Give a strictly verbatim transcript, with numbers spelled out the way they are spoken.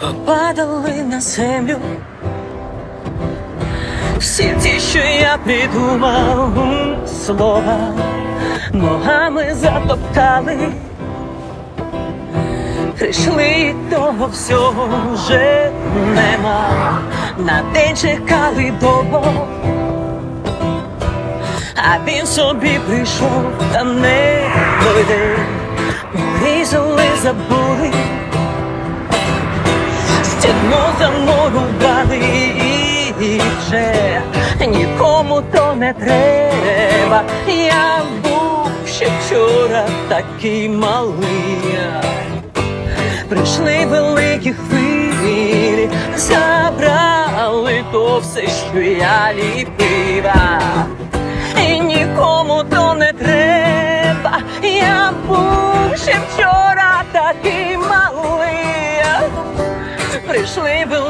падали на землю. Всі ті, що я придумав, слова ногами затоптали. Прийшли, і того всього вже нема. На день чекали довго, а він собі прийшов, та не дойде. Порізали, забули, стіну замурували, і вже нікому то не треба. Я був ще вчора такий малий. Прийшли великі хвилі, забрали то все, що я ліпив. І нікому то не треба. Я був ще вчора такий малий. Прийшли великі